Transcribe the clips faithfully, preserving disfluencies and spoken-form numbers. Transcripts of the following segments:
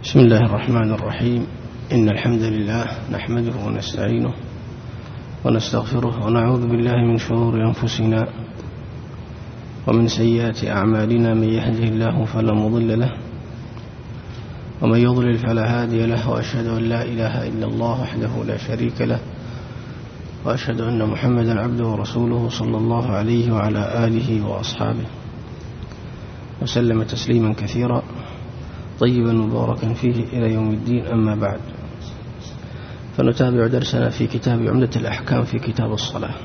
بسم الله الرحمن الرحيم. إن الحمد لله نحمده ونستعينه ونستغفره ونعوذ بالله من شرور أنفسنا ومن سيئات أعمالنا. من يهده الله فلا مضل له ومن يضلل فلا هادي له، وأشهد أن لا إله إلا الله وحده لا شريك له، وأشهد أن محمدا عبده ورسوله صلى الله عليه وعلى آله وأصحابه وسلم تسليما كثيرا طيبا مباركا فيه إلى يوم الدين. أما بعد، فنتابع درسنا في كتاب عمدة الأحكام في كتاب الصلاة.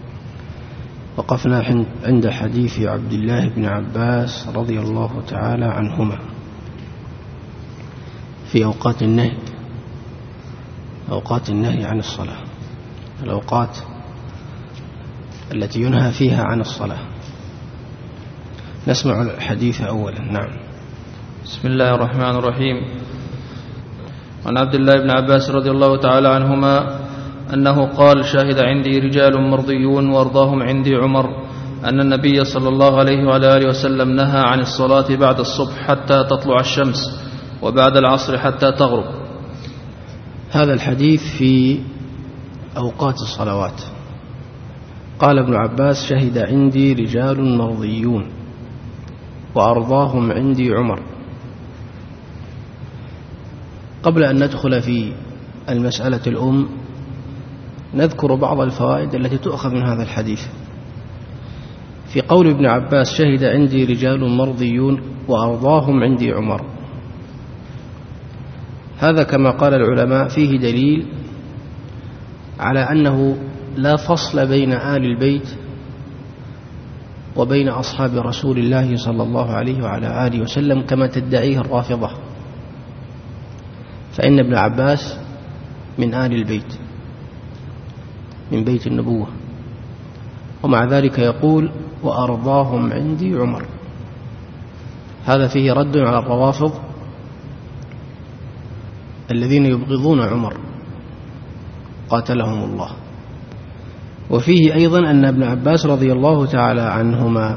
وقفنا عند حديث عبد الله بن عباس رضي الله تعالى عنهما في أوقات النهي أوقات النهي عن الصلاة، الأوقات التي ينهى فيها عن الصلاة. نسمع الحديث أولا. نعم. بسم الله الرحمن الرحيم. عن عبد الله بن عباس رضي الله تعالى عنهما أنه قال: شهد عندي رجال مرضيون وارضاهم عندي عمر أن النبي صلى الله عليه وعلى آله وسلم نهى عن الصلاة بعد الصبح حتى تطلع الشمس وبعد العصر حتى تغرب. هذا الحديث في أوقات الصلوات. قال ابن عباس: شهد عندي رجال مرضيون وأرضاهم عندي عمر. قبل أن ندخل في المسألة الأم نذكر بعض الفوائد التي تؤخذ من هذا الحديث. في قول ابن عباس: شهد عندي رجال مرضيون وأرضاهم عندي عمر، هذا كما قال العلماء فيه دليل على أنه لا فصل بين آل البيت وبين أصحاب رسول الله صلى الله عليه وعلى آله وسلم كما تدعيه الرافضة، فإن ابن عباس من آل البيت، من بيت النبوة، ومع ذلك يقول: وأرضاهم عندي عمر. هذا فيه رد على الروافض الذين يبغضون عمر قاتلهم الله. وفيه أيضا أن ابن عباس رضي الله تعالى عنهما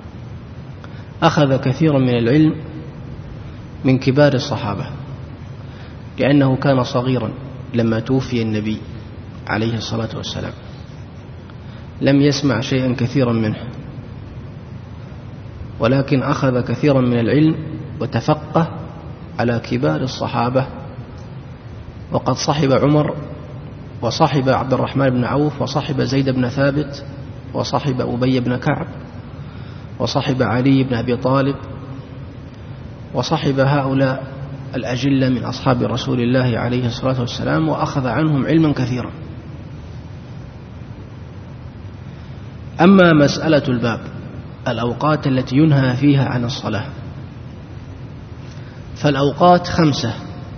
أخذ كثيرا من العلم من كبار الصحابة، لأنه كان صغيرا لما توفي النبي عليه الصلاة والسلام، لم يسمع شيئا كثيرا منه، ولكن أخذ كثيرا من العلم وتفقه على كبار الصحابة. وقد صحب عمر وصحب عبد الرحمن بن عوف وصحب زيد بن ثابت وصحب أبي بن كعب وصحب علي بن أبي طالب وصحب هؤلاء الأجلة من أصحاب رسول الله عليه الصلاة والسلام، وأخذ عنهم علما كثيرا. أما مسألة الباب، الأوقات التي ينهى فيها عن الصلاة، فالأوقات خمسة.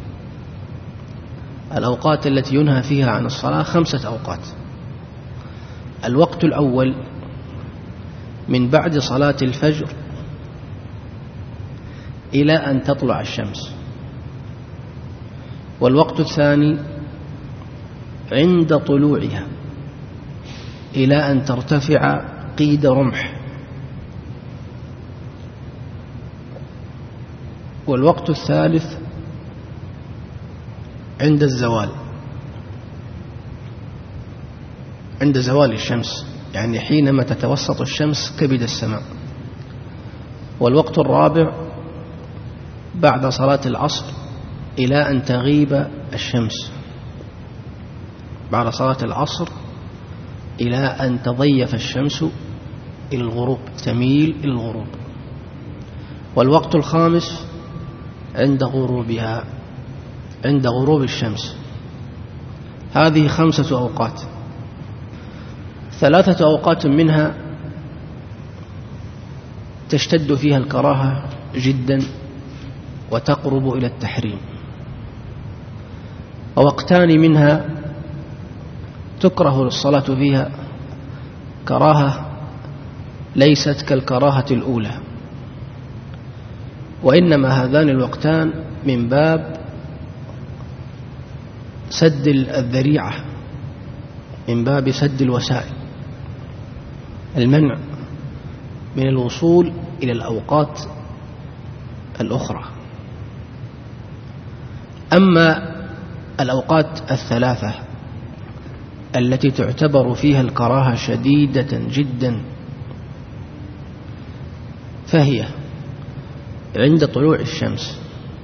الأوقات التي ينهى فيها عن الصلاة خمسة أوقات. الوقت الأول من بعد صلاة الفجر إلى أن تطلع الشمس، والوقت الثاني عند طلوعها إلى أن ترتفع قيد رمح، والوقت الثالث عند الزوال، عند زوال الشمس، يعني حينما تتوسط الشمس كبد السماء، والوقت الرابع بعد صلاة العصر إلى أن تغيب الشمس، بعد صلاة العصر إلى أن تضيف الشمس إلى الغروب، تميل إلى الغروب، والوقت الخامس عند غروبها، عند غروب الشمس. هذه خمسة أوقات. ثلاثة أوقات منها تشتد فيها الكراهة جدا وتقرب إلى التحريم، ووقتان منها تكره الصلاة فيها كراهة ليست كالكراهة الأولى، وإنما هذان الوقتان من باب سد الذريعة، من باب سد الوسائل، المنع من الوصول إلى الأوقات الأخرى. أما الأوقات الثلاثة التي تعتبر فيها الكراهة شديدة جدا فهي عند طلوع الشمس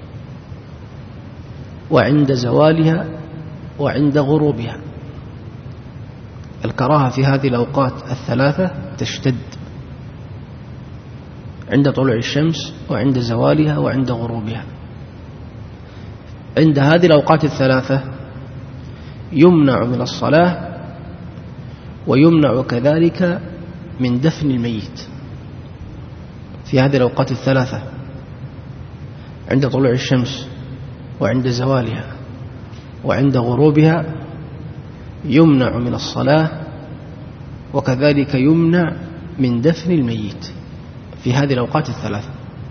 وعند زوالها وعند غروبها. الكراهة في هذه الأوقات الثلاثة تشتد عند طلوع الشمس وعند زوالها وعند غروبها. عند هذه الأوقات الثلاثة يمنع من الصلاة ويمنع كذلك من دفن الميت. في هذه الأوقات الثلاثة عند طلوع الشمس وعند زوالها وعند غروبها يمنع من الصلاة وكذلك يمنع من دفن الميت في هذه الأوقات الثلاثة.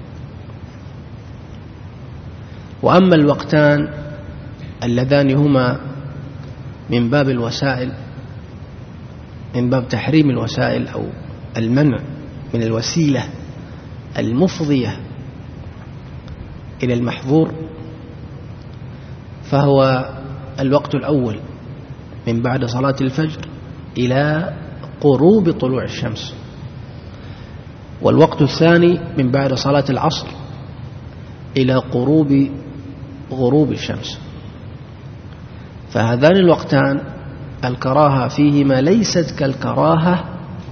وأما الوقتان اللذان هما من باب الوسائل، من باب تحريم الوسائل أو المنع من الوسيلة المفضية إلى المحظور، فهو الوقت الأول من بعد صلاة الفجر إلى غروب طلوع الشمس، والوقت الثاني من بعد صلاة العصر إلى غروب غروب الشمس. فهذان الوقتان الكراهة فيهما ليست كالكراهة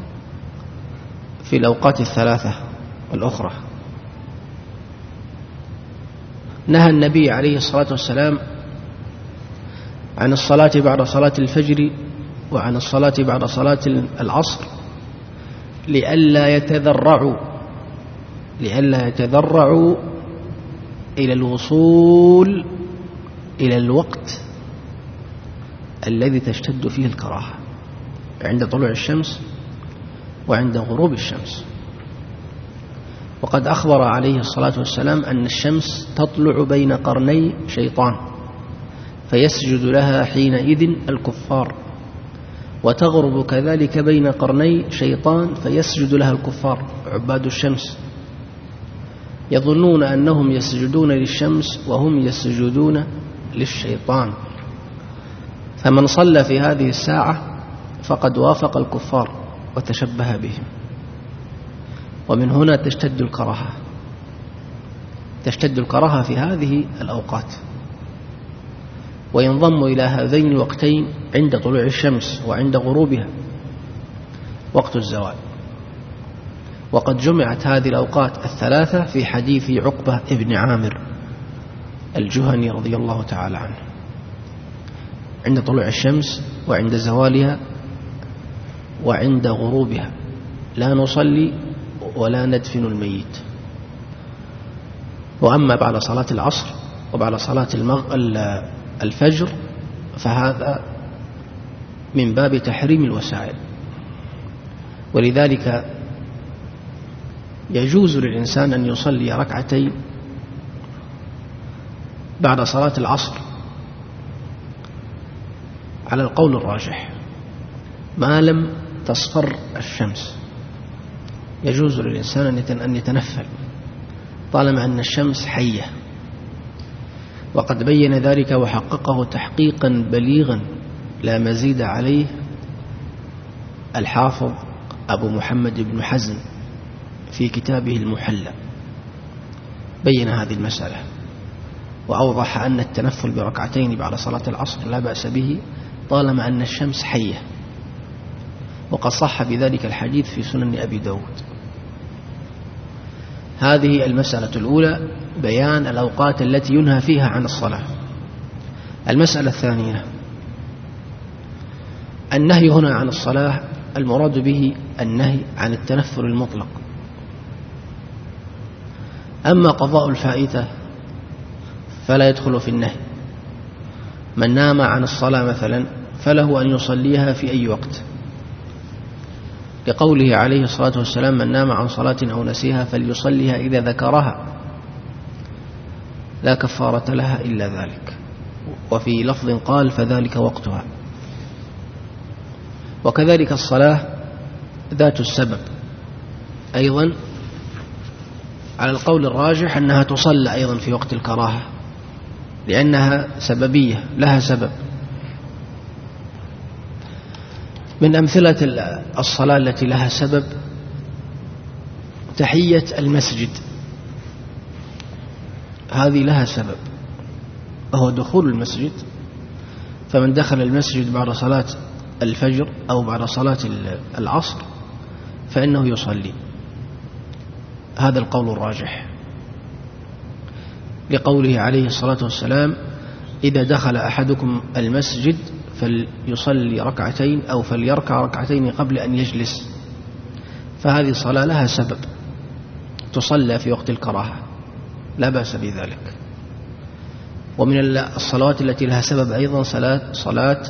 في الأوقات الثلاثة الأخرى. نهى النبي عليه الصلاة والسلام عن الصلاة بعد صلاة الفجر وعن الصلاة بعد صلاة العصر لئلا يتذرعوا لئلا يتذرعوا إلى الوصول إلى الوقت الذي تشتد فيه الكراهة عند طلوع الشمس وعند غروب الشمس. وقد أخبر عليه الصلاة والسلام أن الشمس تطلع بين قرني شيطان فيسجد لها حينئذ الكفار، وتغرب كذلك بين قرني شيطان فيسجد لها الكفار عباد الشمس، يظنون أنهم يسجدون للشمس وهم يسجدون للشيطان. فمن صلى في هذه الساعة فقد وافق الكفار وتشبه بهم. ومن هنا تشتد الكراهة تشتد الكراهة في هذه الأوقات، وينضم إلى هذين الوقتين عند طلوع الشمس وعند غروبها وقت الزوال. وقد جمعت هذه الأوقات الثلاثة في حديث عقبة ابن عامر الجهني رضي الله تعالى عنه، عند طلوع الشمس وعند زوالها وعند غروبها لا نصلي ولا ندفن الميت. وأما بعد صلاة العصر وبعد صلاة الفجر فهذا من باب تحريم الوسائل، ولذلك يجوز للإنسان أن يصلي ركعتين بعد صلاة العصر على القول الراجح ما لم تصفر الشمس. يجوز للإنسان أن يتنفل طالما أن الشمس حية، وقد بين ذلك وحققه تحقيقا بليغا لا مزيد عليه الحافظ أبو محمد بن حزم في كتابه المحلى، بين هذه المسألة وأوضح أن التنفل بركعتين بعد صلاة العصر لا بأس به طالما أن الشمس حية، وقد صح بذلك الحديث في سنن أبي داود. هذه المسألة الأولى، بيان الأوقات التي ينهى فيها عن الصلاة. المسألة الثانية، النهي هنا عن الصلاة المراد به النهي عن التنفل المطلق. أما قضاء الفائتة فلا يدخل في النهي. من نام عن الصلاة مثلا فله أن يصليها في أي وقت، لقوله عليه الصلاة والسلام: من نام عن صلاة أو نسيها فليصليها إذا ذكرها لا كفارة لها إلا ذلك. وفي لفظ قال: فذلك وقتها. وكذلك الصلاة ذات السبب أيضا على القول الراجح أنها تصلى أيضا في وقت الكراهة، لأنها سببية، لها سبب. من أمثلة الصلاة التي لها سبب تحية المسجد، هذه لها سبب وهو دخول المسجد، فمن دخل المسجد بعد صلاة الفجر أو بعد صلاة العصر فإنه يصلي. هذا القول الراجح لقوله عليه الصلاة والسلام: إذا دخل أحدكم المسجد فليصلي ركعتين أو فليركع ركعتين قبل أن يجلس. فهذه الصلاة لها سبب تصلى في وقت الكراهة، لا بأس بذلك. ومن الصلوات التي لها سبب أيضا صلاة صلاة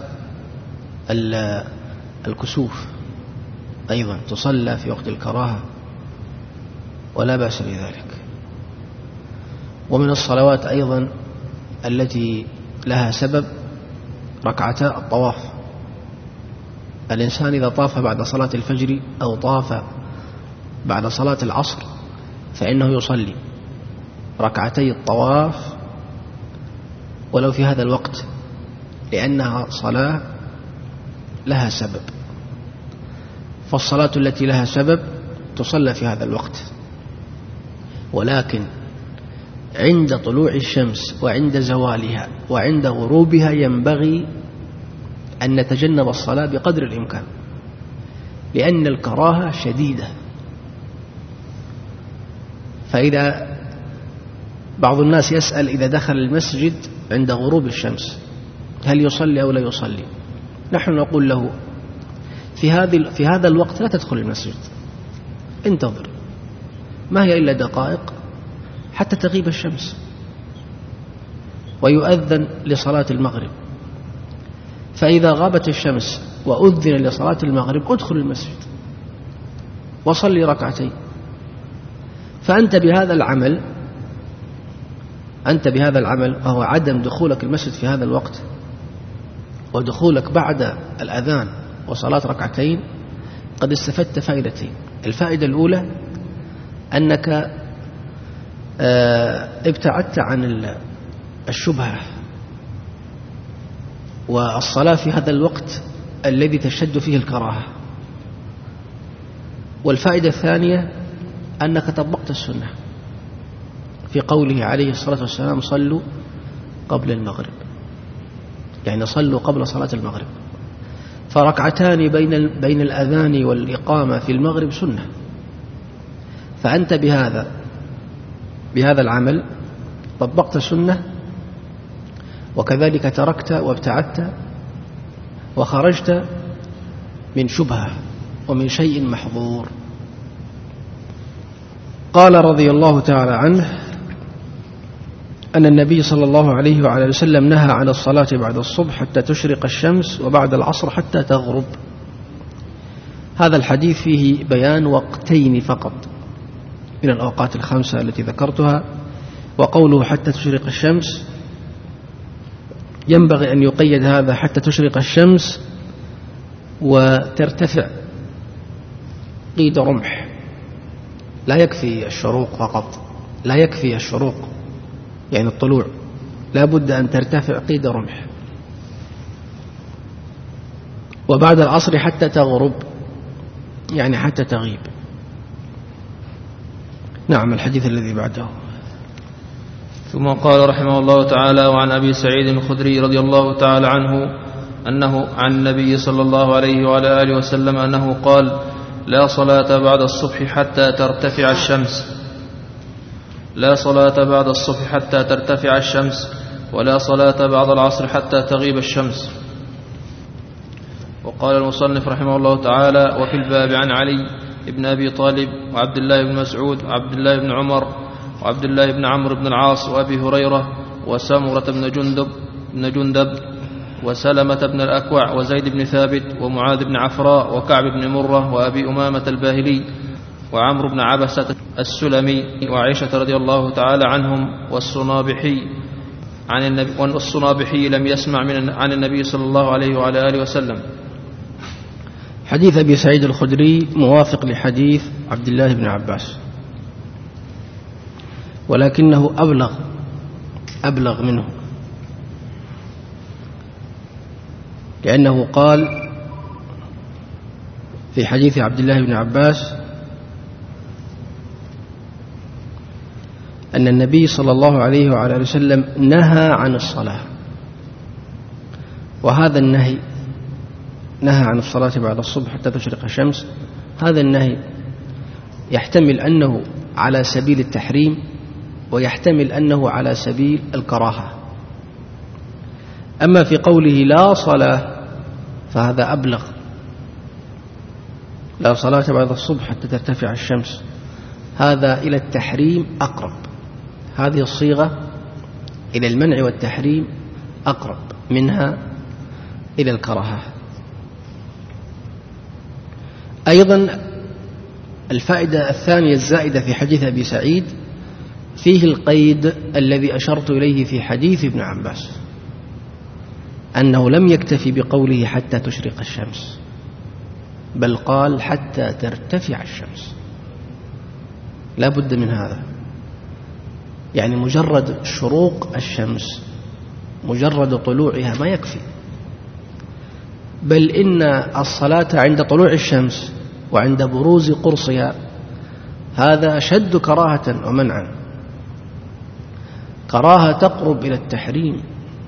الكسوف، أيضا تصلى في وقت الكراهة ولا بأس بذلك. ومن الصلوات أيضا التي لها سبب ركعتا الطواف. الإنسان إذا طاف بعد صلاة الفجر أو طاف بعد صلاة العصر فإنه يصلي ركعتي الطواف ولو في هذا الوقت، لأنها صلاة لها سبب. فالصلاة التي لها سبب تصلى في هذا الوقت، ولكن عند طلوع الشمس وعند زوالها وعند غروبها ينبغي أن نتجنب الصلاة بقدر الإمكان، لأن الكراهة شديدة. فإذا بعض الناس يسأل إذا دخل المسجد عند غروب الشمس هل يصلي أو لا يصلي؟ نحن نقول له في هذه في هذا الوقت لا تدخل المسجد، انتظر، ما هي إلا دقائق حتى تغيب الشمس ويؤذن لصلاة المغرب. فإذا غابت الشمس وأذن لصلاة المغرب ادخل المسجد وصلي ركعتين. فأنت بهذا العمل أنت بهذا العمل وهو عدم دخولك المسجد في هذا الوقت ودخولك بعد الأذان وصلاة ركعتين قد استفدت فائدتين. الفائدة الأولى أنك ابتعدت عن الشبهة والصلاة في هذا الوقت الذي تشد فيه الكراهة. والفائدة الثانية أنك طبقت السنة في قوله عليه الصلاة والسلام: صلوا قبل المغرب، يعني صلوا قبل صلاة المغرب. فركعتان بين بين الأذان والإقامة في المغرب سنة. فأنت بهذا بهذا العمل طبقت السنة، وكذلك تركت وابتعدت وخرجت من شبهة ومن شيء محظور. قال رضي الله تعالى عنه أن النبي صلى الله عليه وعلى وسلم نهى عن الصلاة بعد الصبح حتى تشرق الشمس وبعد العصر حتى تغرب. هذا الحديث فيه بيان وقتين فقط من الأوقات الخمسة التي ذكرتها. وقوله حتى تشرق الشمس ينبغي أن يقيد هذا حتى تشرق الشمس وترتفع قيد رمح. لا يكفي الشروق فقط، لا يكفي الشروق يعني الطلوع، لا بد أن ترتفع قيد رمح. وبعد العصر حتى تغرب يعني حتى تغيب. نعم. الحديث الذي بعده. ثم قال رحمه الله تعالى: وعن أبي سعيد الخدري رضي الله تعالى عنه أنه عن النبي صلى الله عليه وعلى آله وسلم أنه قال: لا صلاة بعد الصبح حتى ترتفع الشمس لا صلاة بعد الصبح حتى ترتفع الشمس ولا صلاة بعد العصر حتى تغيب الشمس. وقال المصنف رحمه الله تعالى: وفي الباب عن علي ابن أبي طالب وعبد الله بن مسعود وعبد الله بن عمر وعبد الله بن عمرو بن العاص وأبي هريرة وسمرة بن جندب بن جندب وسلمة بن الأكوع وزيد بن ثابت ومعاذ بن عفراء وكعب بن مرة وأبي أمامة الباهلي وعمرو بن عبسة السلمي وعائشة رضي الله تعالى عنهم والصنابحي عن النبي والصنابحي لم يسمع من عن النبي صلى الله عليه وعلى آله وسلم. حديث أبي سعيد الخدري موافق لحديث عبد الله بن عباس، ولكنه أبلغ أبلغ منه لأنه قال في حديث عبد الله بن عباس أن النبي صلى الله عليه وعلى آله وسلم نهى عن الصلاة، وهذا النهي نهى عن الصلاة بعد الصبح حتى تشرق الشمس، هذا النهي يحتمل أنه على سبيل التحريم ويحتمل أنه على سبيل الكراهة. أما في قوله لا صلاة فهذا أبلغ، لا صلاة بعد الصبح حتى ترتفع الشمس، هذا إلى التحريم أقرب، هذه الصيغة إلى المنع والتحريم أقرب منها إلى الكراهة. أيضا الفائدة الثانية الزائدة في حديث أبي سعيد فيه القيد الذي أشرت إليه في حديث ابن عباس، أنه لم يكتفي بقوله حتى تشرق الشمس، بل قال حتى ترتفع الشمس، لا بد من هذا. يعني مجرد شروق الشمس، مجرد طلوعها ما يكفي، بل إن الصلاة عند طلوع الشمس وعند بروز قرصها هذا أشد كراهة ومنعا، كراهة تقرب إلى التحريم،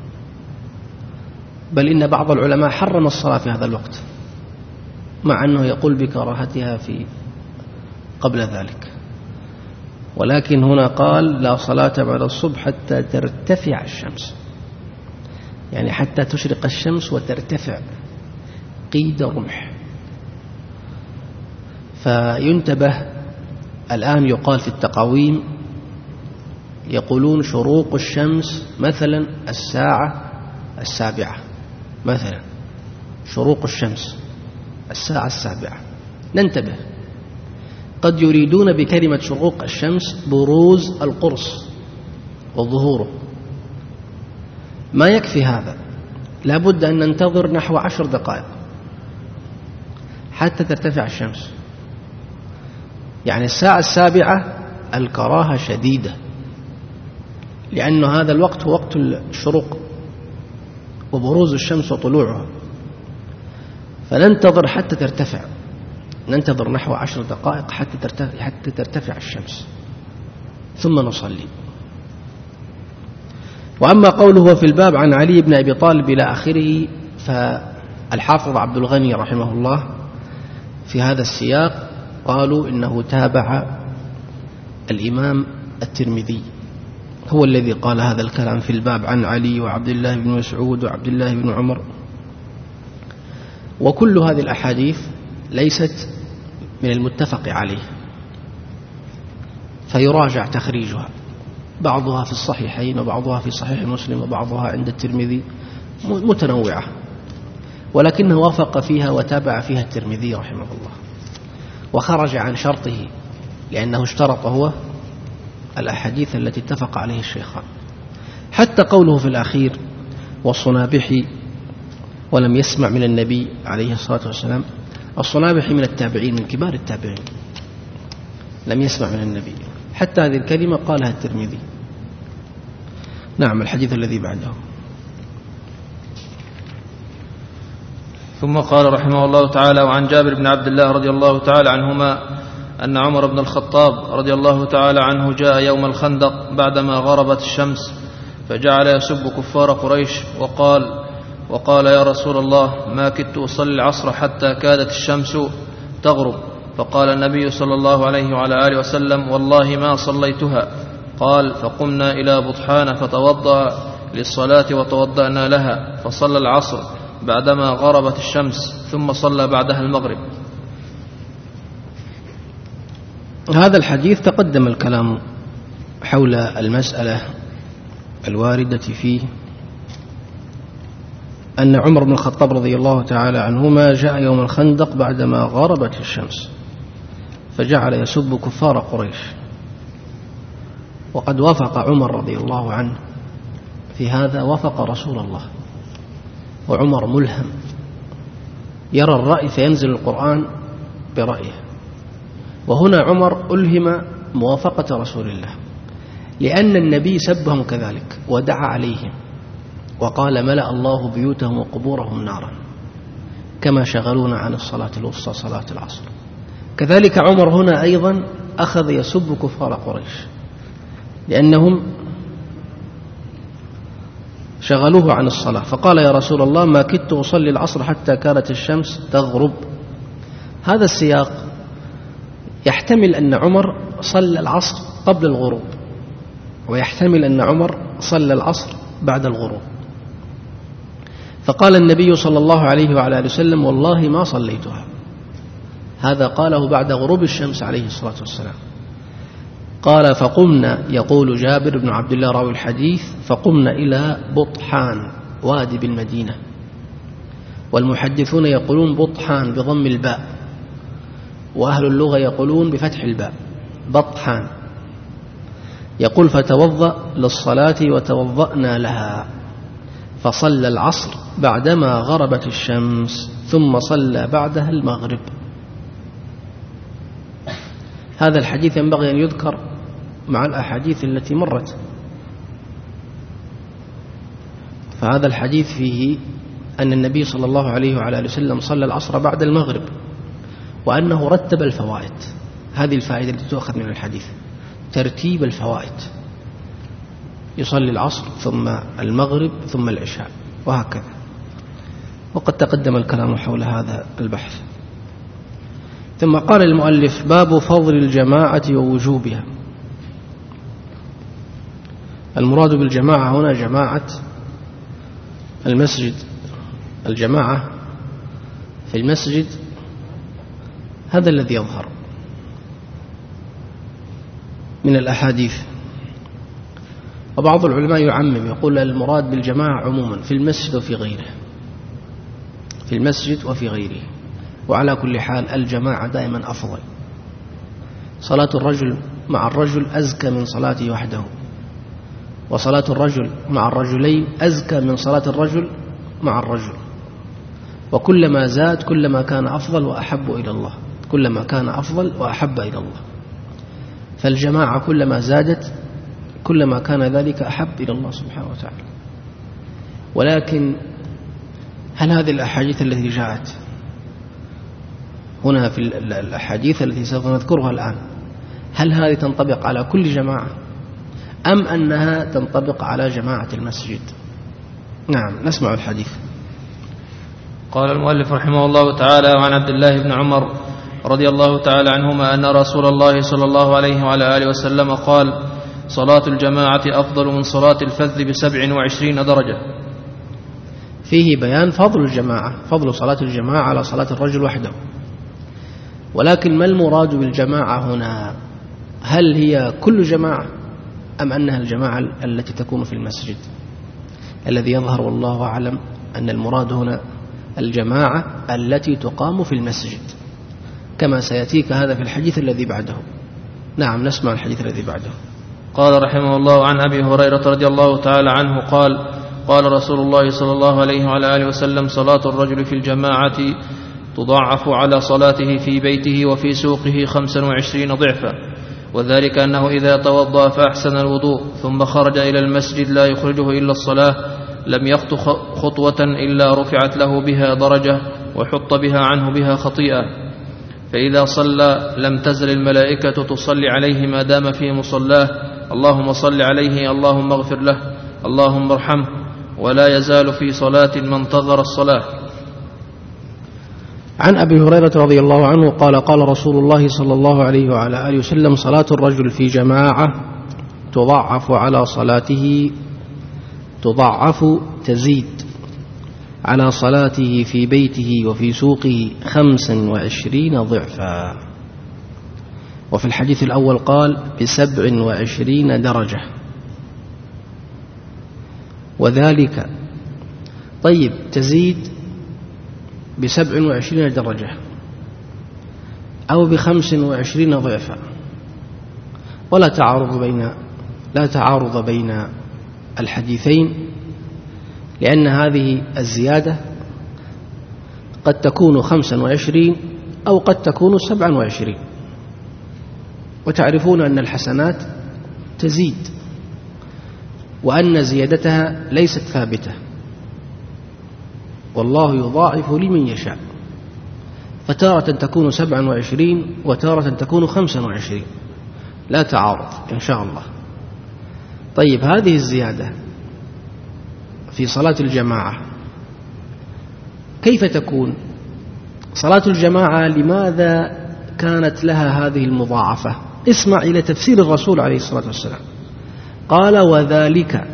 بل إن بعض العلماء حرم الصلاة في هذا الوقت مع أنه يقول بكراهتها في قبل ذلك، ولكن هنا قال لا صلاة بعد الصبح حتى ترتفع الشمس، يعني حتى تشرق الشمس وترتفع قيد رمح. فينتبه، الآن يقال في التقاويم يقولون شروق الشمس مثلا الساعة السابعة، مثلا شروق الشمس الساعة السابعة، ننتبه، قد يريدون بكلمة شروق الشمس بروز القرص وظهوره، ما يكفي هذا، لا بد أن ننتظر نحو عشر دقائق حتى ترتفع الشمس. يعني الساعة السابعة الكراهة شديدة، لأن هذا الوقت هو وقت الشروق وبروز الشمس وطلوعها، فننتظر حتى ترتفع، ننتظر نحو عشر دقائق حتى ترتفع, حتى ترتفع الشمس ثم نصلي. وأما قوله في الباب عن علي بن أبي طالب إلى آخره، فالحافظ عبد الغني رحمه الله في هذا السياق قالوا إنه تابع الإمام الترمذي، هو الذي قال هذا الكلام في الباب عن علي وعبد الله بن مسعود وعبد الله بن عمر. وكل هذه الأحاديث ليست من المتفق عليه، فيراجع تخريجها، بعضها في الصحيحين وبعضها في صحيح مسلم وبعضها عند الترمذي، متنوعة، ولكنه وافق فيها وتابع فيها الترمذي رحمه الله، وخرج عن شرطه لأنه اشترط هو الأحاديث التي اتفق عليه الشيخان. حتى قوله في الأخير والصنابحي ولم يسمع من النبي عليه الصلاة والسلام، الصنابحي من التابعين، من كبار التابعين، لم يسمع من النبي، حتى هذه الكلمة قالها الترمذي. نعم. الحديث الذي بعده. ثم قال رحمه الله تعالى: وعن جابر بن عبد الله رضي الله تعالى عنهما أن عمر بن الخطاب رضي الله تعالى عنه جاء يوم الخندق بعدما غربت الشمس، فجعل يسب كفار قريش وقال وقال يا رسول الله، ما كدت أصلي العصر حتى كادت الشمس تغرب، فقال النبي صلى الله عليه وعلى آله وسلم: والله ما صليتها. قال: فقمنا إلى بطحان فتوضأ للصلاة وتوضأنا لها، فصلى العصر بعدما غربت الشمس، ثم صلى بعدها المغرب. هذا الحديث تقدم الكلام حول المسألة الواردة فيه، أن عمر بن الخطاب رضي الله تعالى عنهما جاء يوم الخندق بعدما غربت الشمس، فجعل يسب كفار قريش. وقد وافق عمر رضي الله عنه في هذا، وافق رسول الله، وعمر ملهم يرى الرأي فينزل القرآن برأيه، وهنا عمر ألهم موافقة رسول الله، لأن النبي سبهم كذلك ودعا عليهم وقال: ملأ الله بيوتهم وقبورهم نارا. كما شغلونا عن الصلاة الوسطى صلاة العصر. كذلك عمر هنا أيضا أخذ يسب كفار قريش لأنهم شغلوه عن الصلاة، فقال يا رسول الله ما كدت أصلي العصر حتى كانت الشمس تغرب. هذا السياق يحتمل أن عمر صلى العصر قبل الغروب، ويحتمل أن عمر صلى العصر بعد الغروب. فقال النبي صلى الله عليه وعلى آله وسلم والله ما صليتها. هذا قاله بعد غروب الشمس عليه الصلاة والسلام. قال فقمنا، يقول جابر بن عبد الله راوي الحديث، فقمنا إلى بطحان وادي بالمدينة، والمحدثون يقولون بطحان بضم الباء، وأهل اللغة يقولون بفتح الباء بطحان. يقول فتوضأ للصلاة وتوضأنا لها، فصلى العصر بعدما غربت الشمس ثم صلى بعدها المغرب. هذا الحديث ينبغي أن يذكر مع الأحاديث التي مرت. فهذا الحديث فيه أن النبي صلى الله عليه وعلى آله وسلم صلى العصر بعد المغرب، وأنه رتب الفوائد. هذه الفائدة التي تؤخذ من الحديث، ترتيب الفوائد، يصلي العصر ثم المغرب ثم العشاء وهكذا. وقد تقدم الكلام حول هذا البحث. ثم قال المؤلف باب فضل الجماعة ووجوبها. المراد بالجماعة هنا جماعة المسجد، الجماعة في المسجد، هذا الذي يظهر من الأحاديث. وبعض العلماء يعمم، يقول المراد بالجماعة عموما في المسجد وفي غيره، في المسجد وفي غيره. وعلى كل حال الجماعة دائما أفضل. صلاة الرجل مع الرجل أزكى من صلاته وحده، وصلاة الرجل مع الرجلين أزكى من صلاة الرجل مع الرجل. وكلما زاد كلما كان أفضل وأحب إلى الله، كلما كان أفضل وأحب إلى الله. فالجماعة كلما زادت كلما كان ذلك أحب إلى الله سبحانه وتعالى. ولكن هل هذه الأحاديث التي جاءت هنا في الأحاديث التي سوف نذكرها الآن، هل هذه تنطبق على كل جماعة أم أنها تنطبق على جماعة المسجد؟ نعم، نسمع الحديث. قال المؤلف رحمه الله تعالى وعن عبد الله بن عمر رضي الله تعالى عنهما أن رسول الله صلى الله عليه وعلى آله وسلم قال صلاة الجماعة أفضل من صلاة الفذ بسبع وعشرين درجة. فيه بيان فضل الجماعة، فضل صلاة الجماعة على صلاة الرجل وحده. ولكن ما المراد بالجماعة هنا؟ هل هي كل جماعة أم أنها الجماعة التي تكون في المسجد؟ الذي يظهر والله أعلم أن المراد هنا الجماعة التي تقام في المسجد، كما سيأتيك هذا في الحديث الذي بعده. نعم، نسمع الحديث الذي بعده. قال رحمه الله عن أبي هريرة رضي الله تعالى عنه قال قال رسول الله صلى الله عليه وعلى آله وسلم صلاة الرجل في الجماعة تضاعف على صلاته في بيته وفي سوقه خمسا وعشرين ضعفا، وذلك أنه إذا توضأ فأحسن الوضوء ثم خرج إلى المسجد لا يخرجه إلا الصلاة لم يخط خطوة إلا رفعت له بها درجة وحط بها عنه بها خطيئة. فإذا صلى لم تزل الملائكة تصلي عليه ما دام في مصلاه، اللهم صل عليه، اللهم اغفر له، اللهم ارحمه، ولا يزال في صلاة ما انتظر الصلاة. عن أبي هريرة رضي الله عنه قال قال رسول الله صلى الله عليه وعلى آله وسلم صلاة الرجل في جماعة تضاعف على صلاته، تضاعف تزيد على صلاته في بيته وفي سوقه خمسا وعشرين ضعفا. وفي الحديث الأول قال بسبع وعشرين درجة، وذلك طيب تزيد بسبع وعشرين درجة أو بخمس وعشرين ضعفا، ولا تعارض بين لا تعارض بين الحديثين، لأن هذه الزيادة قد تكون خمسا وعشرين أو قد تكون سبعا وعشرين. وتعرفون أن الحسنات تزيد، وأن زيادتها ليست ثابتة، والله يضاعف لمن يشاء. فتارة تكون سبعا وعشرين وتارة تكون خمسا وعشرين، لا تعارض إن شاء الله. طيب هذه الزيادة في صلاة الجماعة كيف تكون؟ صلاة الجماعة لماذا كانت لها هذه المضاعفة؟ اسمع إلى تفسير الرسول عليه الصلاة والسلام. قال وذلك،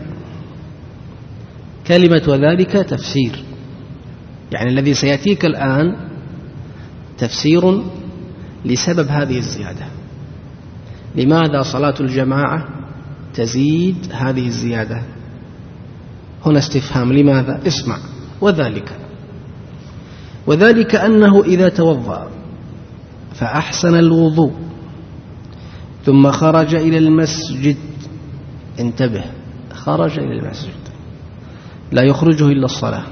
كلمة وذلك تفسير، يعني الذي سيأتيك الآن تفسير لسبب هذه الزيادة. لماذا صلاة الجماعة تزيد هذه الزيادة؟ هنا استفهام لماذا؟ اسمع. وذلك وذلك أنه إذا توضأ فأحسن الوضوء ثم خرج إلى المسجد، انتبه، خرج إلى المسجد، لا يخرجه إلا الصلاة،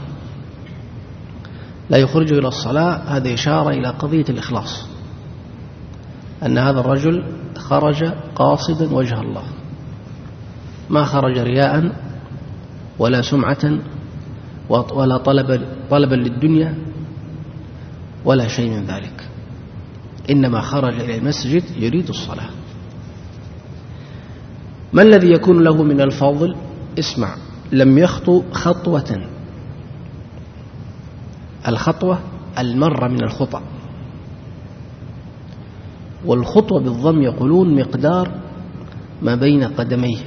لا يخرجه إلى الصلاة. هذا إشارة إلى قضية الإخلاص، أن هذا الرجل خرج قاصدا وجه الله، ما خرج رياء ولا سمعة ولا طلب طلبا للدنيا ولا شيء من ذلك، إنما خرج إلى المسجد يريد الصلاة. ما الذي يكون له من الفضل؟ اسمع، لم يخطو خطوة، الخطوة المرة من الخطأ، والخطوة بالضم يقولون مقدار ما بين قدميه،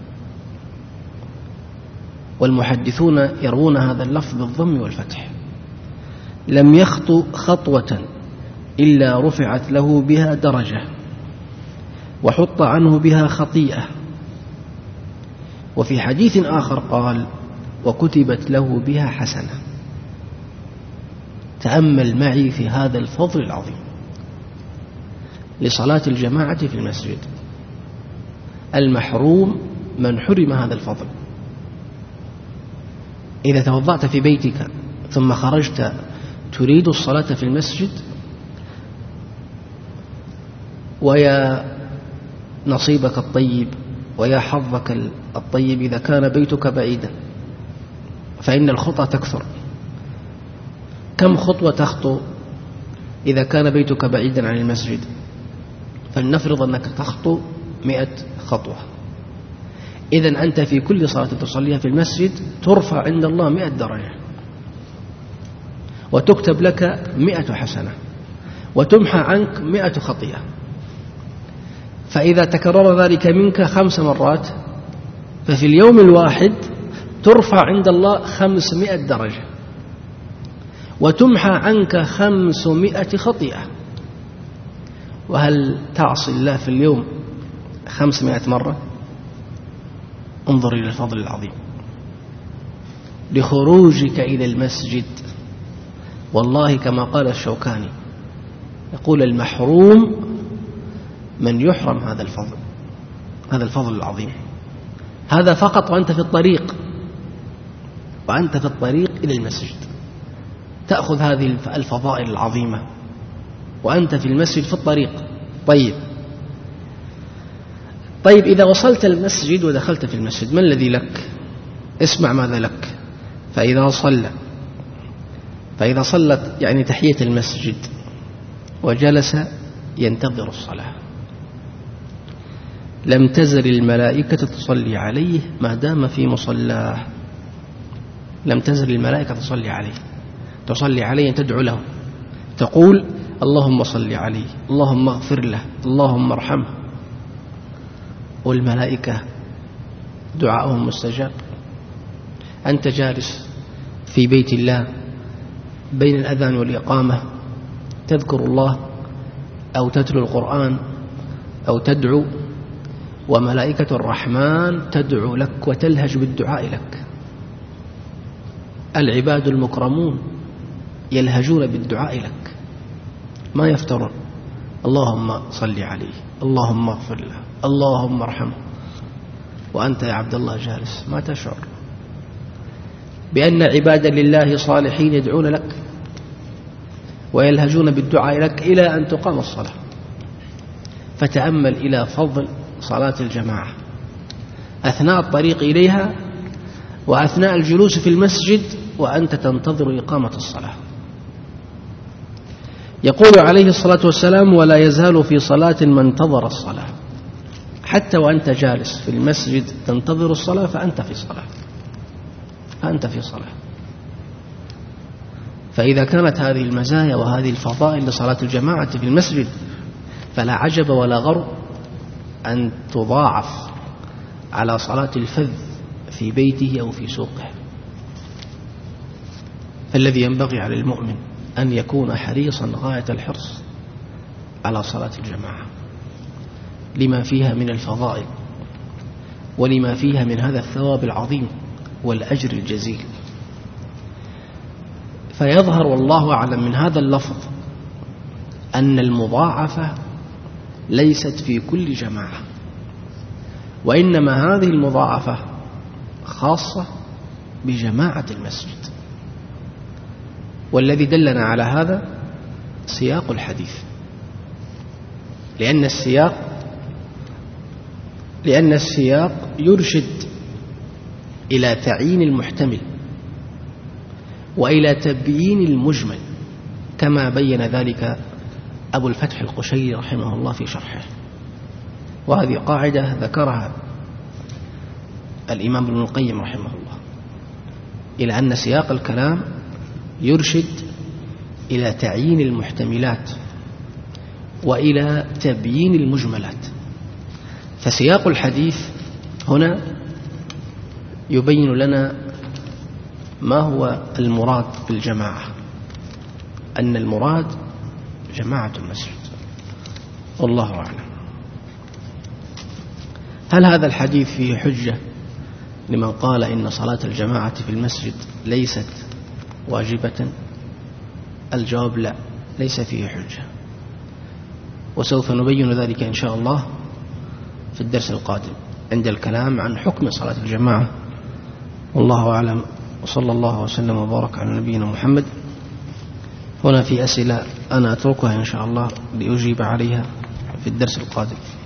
والمحدثون يروون هذا اللفظ بالضم والفتح. لم يخطو خطوة إلا رفعت له بها درجة وحط عنه بها خطيئة. وفي حديث آخر قال وكتبت له بها حسنة. تأمل معي في هذا الفضل العظيم لصلاة الجماعة في المسجد. المحروم من حرم هذا الفضل. إذا توضأت في بيتك ثم خرجت تريد الصلاة في المسجد، ويا نصيبك الطيب ويا حظك الطيب إذا كان بيتك بعيدا، فإن الخطى تكثر. كم خطوة تخطو إذا كان بيتك بعيدا عن المسجد؟ فلنفرض أنك تخطو مئة خطوة، إذن أنت في كل صلاة تصليها في المسجد ترفع عند الله مئة درجة، وتكتب لك مئة حسنة، وتمحى عنك مئة خطيئة. فإذا تكرر ذلك منك خمس مرات ففي اليوم الواحد ترفع عند الله خمسمائة درجة، وتمحى عنك خمسمائة خطيئة. وهل تعصي الله في اليوم خمسمائة مرة؟ انظر إلى الفضل العظيم لخروجك إلى المسجد. والله كما قال الشوكاني، يقول المحروم من يحرم هذا الفضل، هذا الفضل العظيم. هذا فقط وأنت في الطريق، وأنت في الطريق إلى المسجد تأخذ هذه الفضائل العظيمة وأنت في المسجد في الطريق. طيب طيب إذا وصلت المسجد ودخلت في المسجد، ما الذي لك؟ اسمع ماذا لك. فإذا صلى فإذا صلت يعني تحية المسجد وجلس ينتظر الصلاة، لم تزل الملائكة تصلي عليه ما دام في مصلاه. لم تزل الملائكة تصلي عليه، تصلي عليه، تدعو له، تقول اللهم صل عليه، اللهم اغفر له، اللهم ارحمه. والملائكة دعاؤهم مستجاب. أنت جالس في بيت الله بين الأذان والإقامة تذكر الله أو تتلو القرآن أو تدعو، وملائكة الرحمن تدعو لك وتلهج بالدعاء لك. العباد المكرمون يلهجون بالدعاء لك، ما يفترون. اللهم صل عليه، اللهم اغفر له، اللهم ارحمه. وأنت يا عبد الله جالس ما تشعر بأن عبادا لله صالحين يدعون لك ويلهجون بالدعاء لك إلى أن تقام الصلاة. فتأمل إلى فضل صلاة الجماعة أثناء الطريق إليها وأثناء الجلوس في المسجد وأنت تنتظر إقامة الصلاة. يقول عليه الصلاة والسلام: ولا يزال في صلاة ما انتظر الصلاة. حتى وأنت جالس في المسجد تنتظر الصلاة فأنت في صلاة، فأنت في صلاة. فإذا كانت هذه المزايا وهذه الفضائل لصلاة الجماعة في المسجد فلا عجب ولا غرو أن تضاعف على صلاة الفذ في بيته أو في سوقه. فالذي ينبغي على المؤمن أن يكون حريصا غاية الحرص على صلاة الجماعة لما فيها من الفضائل ولما فيها من هذا الثواب العظيم والأجر الجزيل. فيظهر والله أعلم من هذا اللفظ أن المضاعفة ليست في كل جماعة، وإنما هذه المضاعفة خاصة بجماعة المسجد. والذي دلنا على هذا سياق الحديث، لأن السياق لأن السياق يرشد إلى تعيين المحتمل وإلى تبيين المجمل، كما بين ذلك أبو الفتح القشيري رحمه الله في شرحه. وهذه قاعدة ذكرها الإمام ابن القيم رحمه الله، إلى أن سياق الكلام يرشد إلى تعيين المحتملات وإلى تبيين المجملات. فسياق الحديث هنا يبين لنا ما هو المراد بالجماعة، أن المراد جماعة المسجد، والله أعلم. هل هذا الحديث فيه حجة لمن قال إن صلاة الجماعة في المسجد ليست واجبة؟ الجواب لا، ليس فيه حجة، وسوف نبين ذلك إن شاء الله في الدرس القادم عند الكلام عن حكم صلاة الجماعة، والله أعلم. وصلى الله وسلم وبارك على نبينا محمد. هنا في أسئلة أنا أتركها إن شاء الله لأجيب عليها في الدرس القادم.